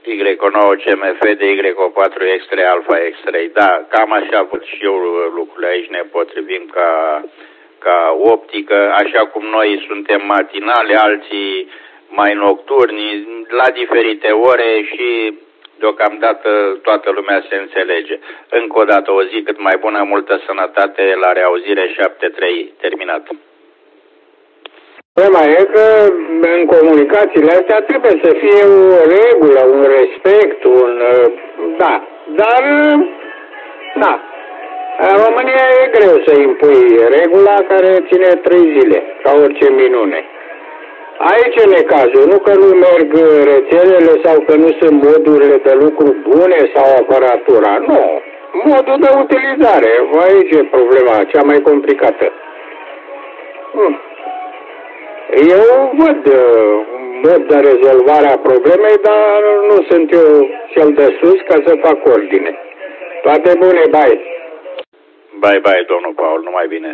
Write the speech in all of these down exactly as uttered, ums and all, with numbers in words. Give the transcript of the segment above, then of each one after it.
Y nouă C M F de Y patru X-ray Alpha X-ray. Da, cam așa văd și eu lucrurile aici, ne potrivim ca, ca optică, așa cum noi suntem matinale, alții mai nocturni, la diferite ore și deocamdată toată lumea se înțelege. Încă o dată o zi cât mai bună, multă sănătate, la reauzire, șapte trei, terminat. Problema e că în comunicațiile astea trebuie să fie o regulă, un respect, un... da, dar... da. În România e greu să impui regula care ține trei zile, ca orice minune. Aici e necazul, nu că nu merg rețelele sau că nu sunt modurile de lucru bune sau aparatura, nu. Modul de utilizare, aici e problema cea mai complicată. Hmm. Eu văd uh, mod de rezolvare a problemei, dar nu sunt eu cel de sus ca să fac ordine. Toate bune, bye! Bye, bye, domnul Paul, numai bine!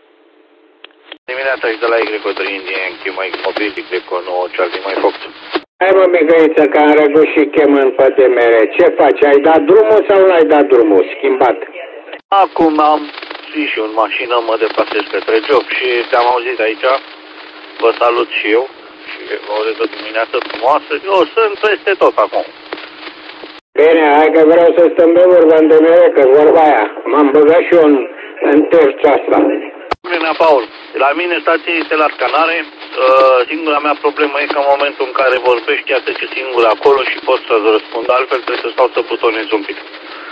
Dimineața și de la Y trei Indian, Chimai Mobil, Y nouă, Charlie Mai Fox. Hai mă, Mihăiță, că am răgut și chemând pe D M R. Ce faci? Ai dat drumul sau n-ai dat drumul? Schimbat. Acum am zis și eu în mașină, mă deplasez către job și te-am auzit aici. Vă salut și eu și o de dimineață frumoasă. Eu sunt peste tot acum. Bine, hai că vreau să stăm de vorba în D M R, că vorba aia. M-am băgat și eu în, în terța asta. Bine, Paul, la mine stație este la scanare. Uh, singura mea problemă e că în momentul în care vorbești, ea trece singur acolo și pot să-ți răspund, altfel trebuie să stau să butonez un pic.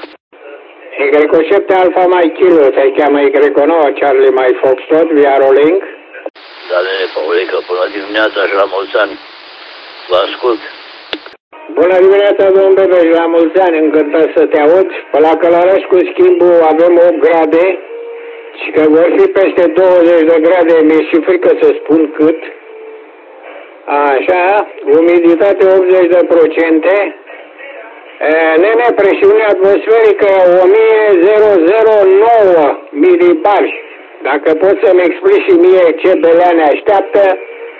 Y șapte Alpha Mai Kilo, te cheamă Y nouă, Charlie Mai Foxtrot, via Rolling. Da, nene, Paulică, bună dimineața și la mulți ani. Vă ascult. Bună dimineața, domnul Bebe, și la mulți ani, încântat să te aud. Pe la Călăraș cu schimbul avem opt grade și că vor fi peste douăzeci de grade, mi-e și frică să spun cât. Așa, umiditate optzeci de procente. Nene, presiune atmosferică o mie nouă milibari. Dacă poți să-mi explici și mie ce belea ne așteaptă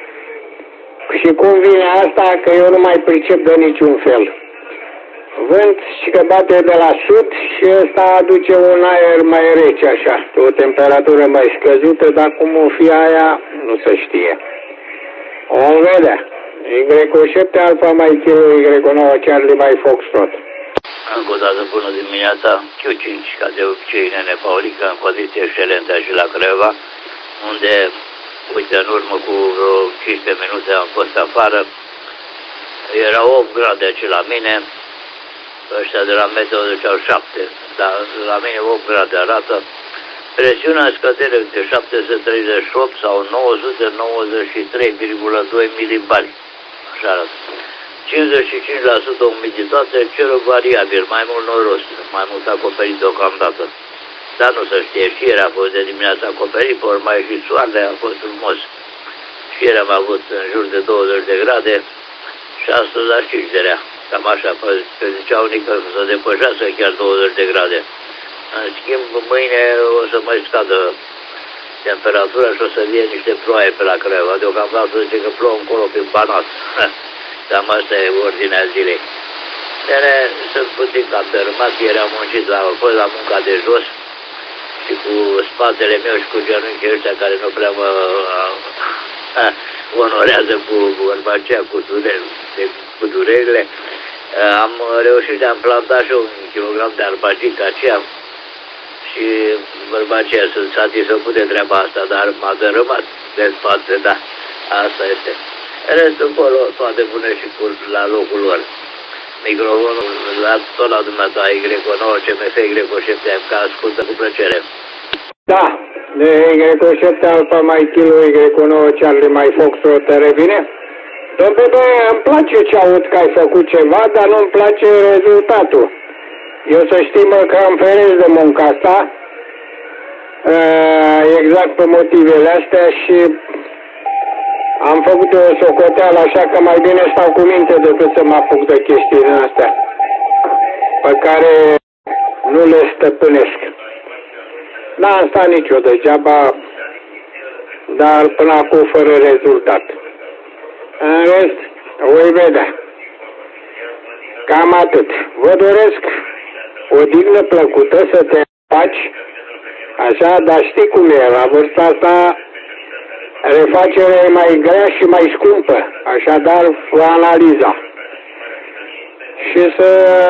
și cum vine asta, că eu nu mai pricep de niciun fel. Vânt și că bate de la sud și ăsta aduce un aer mai rece așa, o temperatură mai scăzută, dar cum o fi aia, nu se știe. O vedea. Y șapte Alpha Mai Kilo, Y nouă Charlie Mai Foxtrot. Încă o dată bună dimineața, Q cinci, ca de obicei, nene Paulică, în condiții excelente și la Craiova, unde, uite, în urmă cu vreo cincisprezece minute am fost afară, era opt grade aici la mine, ăștia de la meteo ziceau șapte, dar la mine opt grade arată, presiunea scădere de șapte sute treizeci și opt sau nouă sute nouăzeci și trei virgulă doi milibari, așa arată. cincizeci și cinci la sută umiditate, cerul variabil, mai mult noros, mai mult acoperit deocamdată. Dar nu se știe, și ieri a fost de dimineața acoperit, pe urmă și soarele a fost frumos. Și ieri am avut în jur de douăzeci de grade și astăzi la cinci de rea. Cam așa, că zicea unii că să depășească chiar douăzeci de grade. În schimb, mâine o să mai scadă temperatura și o să vie niște ploaie pe la Craiova. Deocamdată zice că plouă încolo prin Banat. Cam asta e ordinea zilei. Nene, sunt puțin cam dărâmat, ieri am muncit la, fost la munca de jos și cu spatele meu și cu genunchii ăștia care nu prea mă a, onorează cu vorba aceea, cu, dureri, de, cu durerile. Am reușit de a-mi planta și un kilogram de arbagic aceea și vorba aceea sunt satisfăcut de treaba asta, dar m-a dărâmat de spate, da, asta este. Restul acolo, toate bune și cu la locul lor. Microfonul la tot la dumneata, Y nouă C M F, Y șapte M K, ascultă cu plăcere. Da, Y șapte Alpha Mai Kilo, Y nouă Charlie Mai Foxtrot, te revine? Dom'le, bă, îmi place ce aud că ai făcut ceva, dar nu-mi place rezultatul. Eu să știi, mă, că am feresc de munca asta, exact pe motivele astea și am făcut o socoteală așa că mai bine stau cu minte decât să mă apuc de chestii din astea pe care nu le stăpânesc. N-am stat nicio degeaba, dar până acum fără rezultat. În rest, voi vedea. Cam atât. Vă doresc o dignă plăcută să te faci, așa, dar știi cum e, la vârsta asta refacerea e mai grea și mai scumpă, așadar fă analiza. Și să,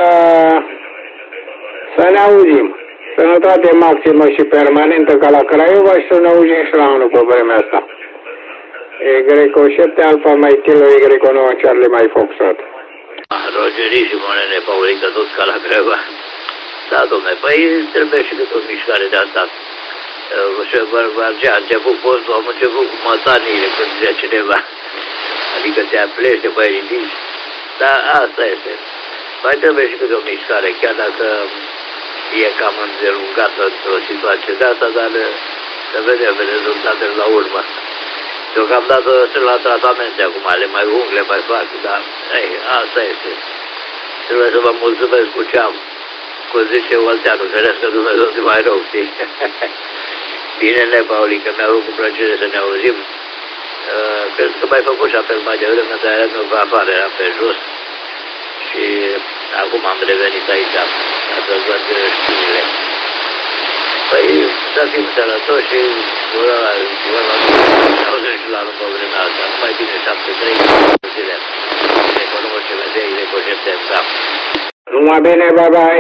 să ne auzim. Sănătate maximă și permanentă ca la Craiova și să ne auzim și la anul pe vremea asta. Y șapte Alfa mai Kilo Y nouă Charlie mai Foxtrot. Rogerii și Monene Paulica, tot ca la Craiova. Da, domne, păi trebuie și de tot mișcare de asta. Și Bărbargea a început postul, am început cu mătaniile, când zicea cineva. Adică te aplește, băi, ridici. Dar asta este. Mai trebuie și câte o mișcare, chiar dacă e cam îndelungată într-o situație de asta, dar să vedem rezultatele la urmă. Deocamdată sunt la tratamente acum, le mai ung, le mai fac, dar ei, asta este. Trebuie să vă mulțumesc cu ce am. Cum zice Olteanu, ferească Dumnezeu de mai rău, știi? Bine, ne, Paulică, mi-a avut cu plăcere să ne auzim. Uh, cred că m-ai făcut și apel mai devreme, dar eram eu pe afară, eram pe jos. Și acum am revenit aici, ca să văd știrile. Păi să fim sănătoși și vorba auzim și la anul pe vremea asta. Mai bine șapte trei zile. Economul ce vedeai de coșete în cap. Numai bine, bye-bye!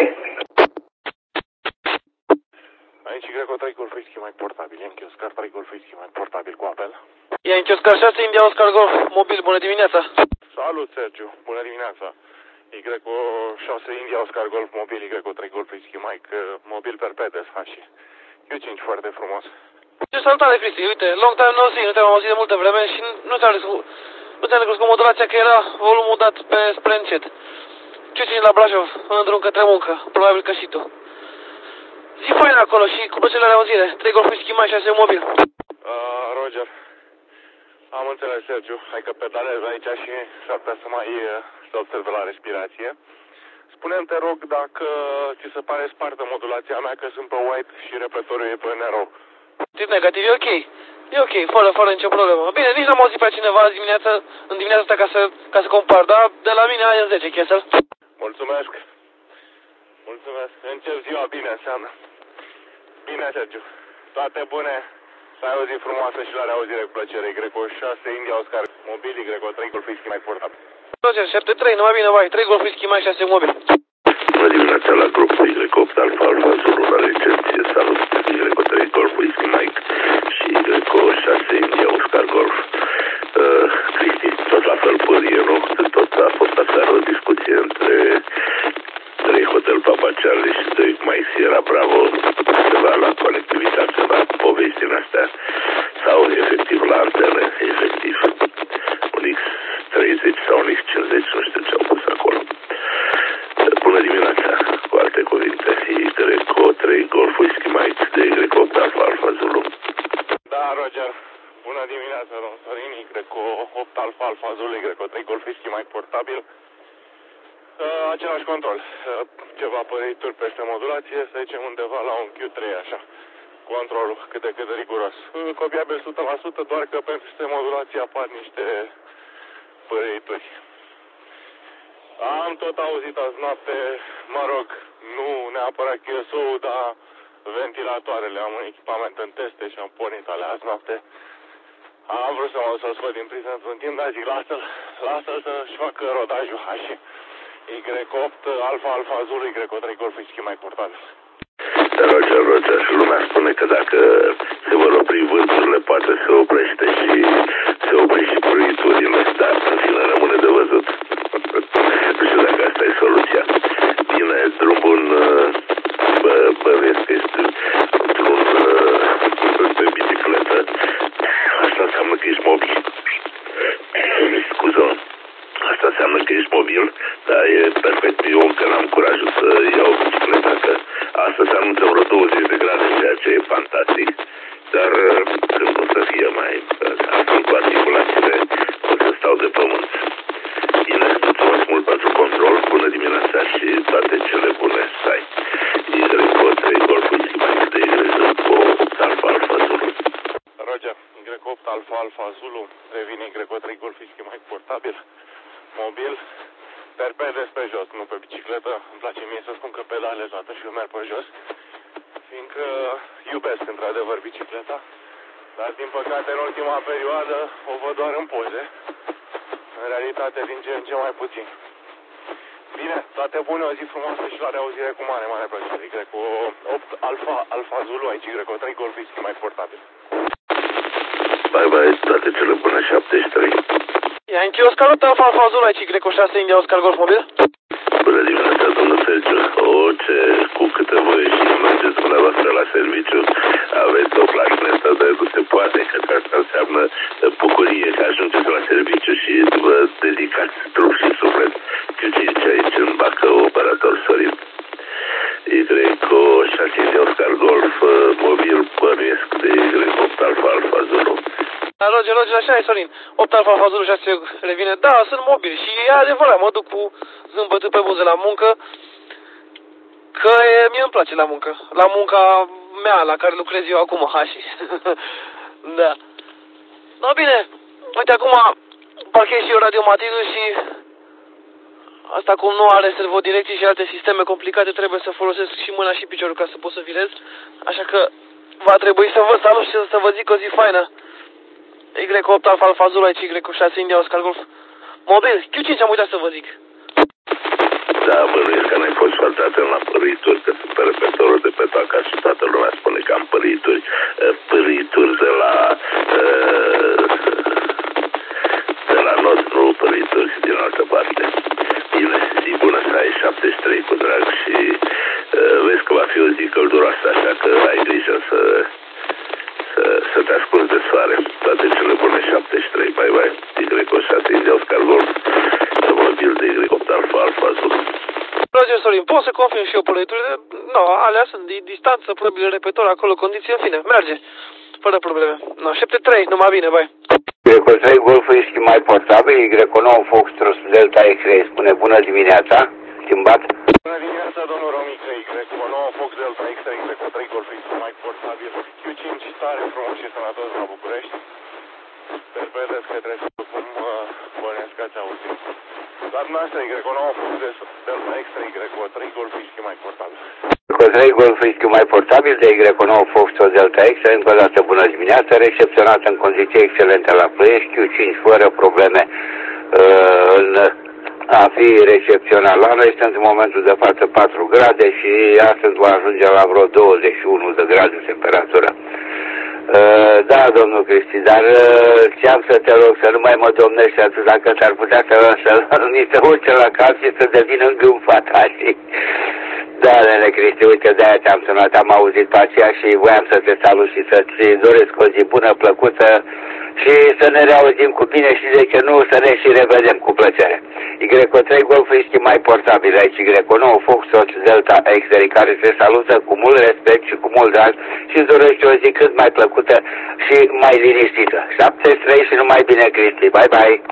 Aici Greco trei Golf Whisky mai portabil, Yankee Oscar trei Golf Whisky mai portabil cu apel. Yankee Oscar șase India Oscar Golf, mobil, bună dimineața! Salut, Sergiu, bună dimineața! Y șase India Oscar Golf mobil, Y trei Golf Whisky Mike, mobil perpedes, hași. Q cinci foarte frumos. Ce salutare, Cristi, uite, long time no see, nu te-am auzit de multă vreme și nu ți-am nu ți-am recunoscut modulația că era volumul dat pe spre încet. Q cinci la Brașov, în drum către muncă, probabil că și tu. Zi fain acolo și cu plăcere la auzire, trei Golf Whisky mai șase mobil. Uh, Roger, am înțeles, Sergiu, hai că pedalez aici și s-ar putea să mai să observe la respirație. Spune-mi, te rog, dacă ți se pare spartă modulația mea, că sunt pe white și repletorul e pe narrow. Tip negativ, e ok. E ok, fără, fără nicio problemă. Bine, nici n-am auzit pe cineva azi dimineață, în dimineața asta ca să, ca să compar, dar de la mine ai în zece, Chesel. Mulțumesc. Mulțumesc. Încep ziua bine, înseamnă. Bine, Sergiu. Toate bune. Să ai o zi frumoasă și la reauzire cu plăcere. Greco șase India Oscar mobil, Greco trei Golf Whisky mai portabil. Roger, șapte trei, numai bine, vai, trei Golf Whisky mai șase mobil. Bună dimineața la grupul Y opt Alfa Alfa Zulu la recepție. Salut, Y trei Golf Whisky Mike și Y șase India Oscar Golf. Uh, Cristi, tot la fel părie, nu? Tot a fost aseară o discuție între trei Hotel Papa Charlie și doi mai Sierra Bravo, ceva la conectivitate, la povești din astea, sau efectiv la antene, efectiv. Un X treizeci sau un X cincizeci, nu știu ce au pus acolo. Bună dimineața, cu alte cuvinte, Y trei Golf Whisky Mike de Y opt Alfa Alfa Zulu. Da, Roger, bună dimineața, domn Sorin, Y opt Alfa Alfa Zulu, Y trei Golf Whisky Mike portabil. Uh, același control, uh, ceva părăituri peste modulație, să zicem undeva la un Q trei, așa. Controlul cât de cât de riguros. Uh, copiabil o sută la sută, doar că pentru aceste modulații apar niște părăituri. Am tot auzit azi noapte, mă rog, nu neapărat Q S O-ul, dar ventilatoarele. Am un echipament în teste și am pornit alea azi noapte. Am vrut să mă să scot din priză într-un timp, dar zic, lasă-l, lasă-l să-și facă rodajul hași. Y opt Alfa Alfa Zulu, Y trei Golf Whisky mai portabil. Roger, Roger, și lumea spune că dacă se vor opri vânturile, poate se oprește și se opri și prăjiturile, dar în fine rămâne de văzut. Nu știu dacă asta e soluția. Bine, drum bun, bă, băvesc că este într-un pe bicicletă. Asta înseamnă că ești mobil. Scuză. Asta înseamnă că ești mobil, dar e perfect. Eu încă n-am curajul să iau bicicleta, că astăzi anunță vreo douăzeci de grade, ceea ce e fantastic. Dar când o să fie mai astfel cu articulațiile, o să stau de pământ. Bine, mulțumesc mult pentru control, bună dimineața și toate cele bune să ai. Y trei Golf Whisky Mike de Y opt Alfa Alfa Zulu. Roger, Y opt Alfa Alfa Zulu, revine Y trei Golf Whisky Mike portabil, mobil, perpedes pe jos, nu pe eu merg pe jos, fiindcă iubesc într-adevăr bicicleta, dar din păcate în ultima perioadă o văd doar în poze, în realitate din ce în ce mai puțin. Bine, toate bune, o zi frumoasă și la reauzire cu mare, mare plăcere. Y cu opt Alfa, Alfa Zulu, aici Y cu trei Golf Whisky mai portabil. Bye bye, toate cele bune, șaptezeci și trei. Yankee Oscar opt Alfa Alfa Zulu, aici Y cu șase India Oscar Golf mobil. Bună dimineața, domnul Sergiu. O, ce, cu câte voie și mergeți dumneavoastră la serviciu, aveți o plașnetă, dar nu se poate, că asta înseamnă bucurie că ajungeți la serviciu și vă dedicați trup și suflet. Eu cinci aici în Bacău, operator Sorin. Y cu șase de Oscar Golf, mobil, bănuiesc de Y opt Alfa Alfa Zulu. Da, Roger, Roger, așa e, Sorin. opt Alfa Alfa Zulu șase revine. Da, sunt mobil și e adevărat, mă duc cu zâmbătul pe buze la muncă, că e, mie îmi place la muncă. La munca mea, la care lucrez eu acum, hași. Da. Da, bine. Uite, acum parchez și eu radiomatizul și asta cum nu are servodirecții și alte sisteme complicate, trebuie să folosesc și mâna și piciorul ca să pot să virez. Așa că va trebui să vă salut și să vă zic o zi faină. Y opt Alfa Alfa Zulu, aici Y șase India Oscar Golf mobil. Q cinci am uitat să vă zic. Da, bănuiesc că n-ai fost foarte atent la părituri, că sunt pe repertorul de pe toaca și toată lumea spune că am părituri, părituri de la de la not, nu părituri din altă parte. Bine, zi bună să ai, șaptezeci și trei cu drag și vezi că va fi o zi călduroasă, așa că ai grijă să să, să te asculți de soare. Toate cele bune, șaptezeci și trei, bye bye. Y șase India Oscar Golf, mobil de Y opt Alfa Alfa Zulu. Roger, Sorin, pot să confirm și eu pălăiturile? Nu, alea sunt de distanță, probabil repetor, acolo, condiții, în fine, merge. Fără probleme. No, șapte trei, numai bine, bye. Y cu trei Golf Whisky mai portabil, Y nouă Foxtrot Delta X-Ray spune bună dimineața, schimbat. Bună dimineața, domnul Romică, Y cu nouă Fox Delta X-Ray, Y cu trei Golf Whisky mai portabil, Q cinci tare frumos și sănătos la București. Sper vedeți că trebuie să cum bănesc ați auzit. La dumneavoastră, Y cu nouă Fox Delta X-Ray, Y cu trei Golf Whisky mai portabil. Cu trei Golf Whisky mai portabil de Y nouă Foxtrot Delta X-Ray, încă o dată bună dimineața, recepționat în condiții excelente la Ploiești, Q cinci fără probleme uh, în a fi recepționat la noi. Sunt în momentul de față patru grade și astăzi va ajunge la vreo douăzeci și unu de grade temperatură. Uh, da, domnul Cristi, dar uh, ce-am să te rog să nu mai mă domnești atât, dacă s-ar putea să, să ni se urce la cap și să devină îngânfat, și... Da, nene Cristi, uite, de-aia te-am sunat, am auzit pe aceea și voiam să te salut și să-ți doresc o zi bună, plăcută și să ne reauzim cu bine și de ce nu să ne și revedem cu plăcere. Y trei Golf Whisky mai portabil, aici Y nouă Foxtrot Delta X-Ray, care te salută cu mult respect și cu mult drag și îți dorește o zi cât mai plăcută și mai liniștită. șaptezeci și trei și numai bine, Cristi, bye bye!